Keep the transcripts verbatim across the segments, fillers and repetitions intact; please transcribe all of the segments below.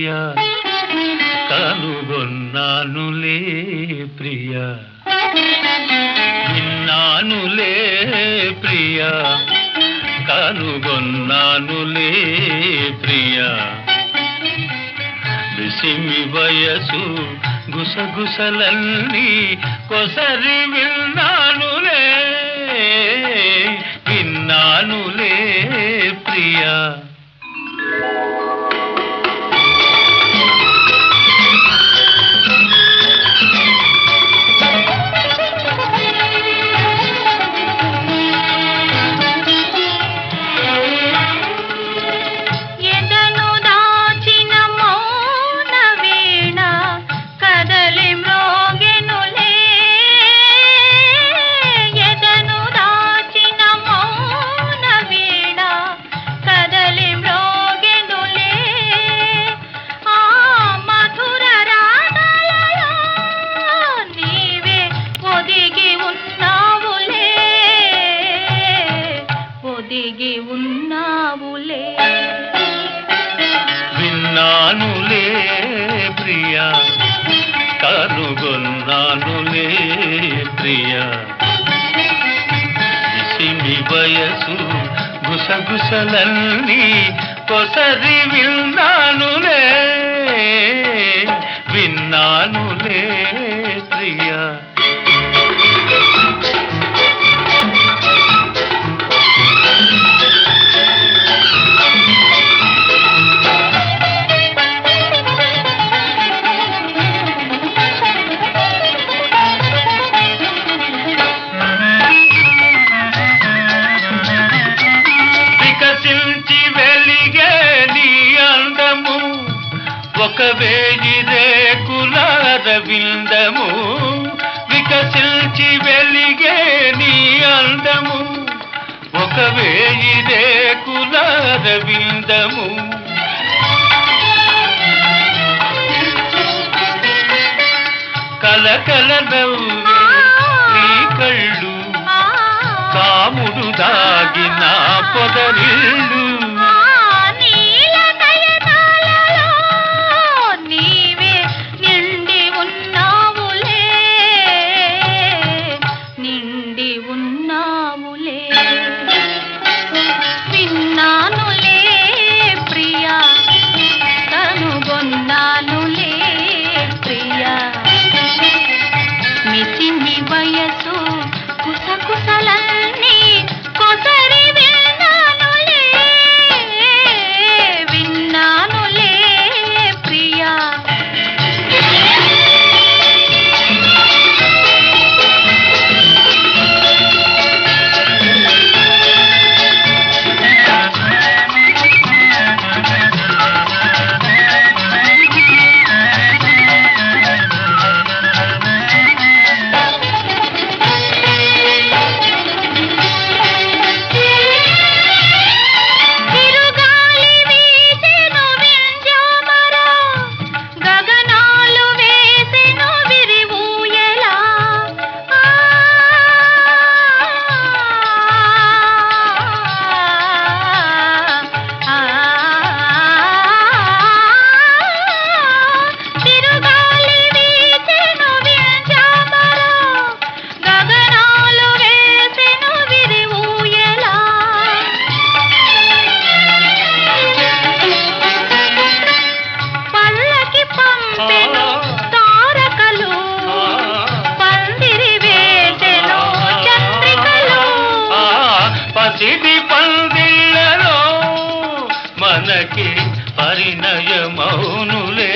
ప్రియా కనుగొన్నానులే ప్రియా విన్నానులే ప్రియా కనుగొన్నానులే ప్రియా విసిమి వయసు గుసగుసలన్నీ కొసరి విన్నానులే విన్నానులే ప్రియా విన్నానులే ప్రియా కనుగొన్నానులే ప్రియా విసిమి వయసు గుసగుసలన్నీ కొసరి విన్నానులే విన్నానులే ప్రియా ఒక వేయి రేకుల రవిందము వికసించి వెలిగే నీ అందము ఒక వేయి రేకుల రవిందము కలకల నవ్వే నీ కళ్ళు కాముడు దాగిన పొదరిళ్ళు మనకి పరిణయమౌనులే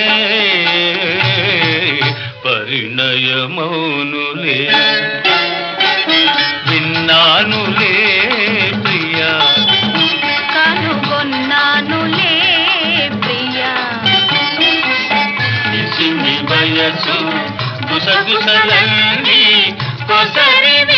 పరిణయమౌనులే విన్నానులే ప్రియా కనుగొన్నానులే ప్రియా విసిమి వయసు గుసగుసలన్నీ కొసరి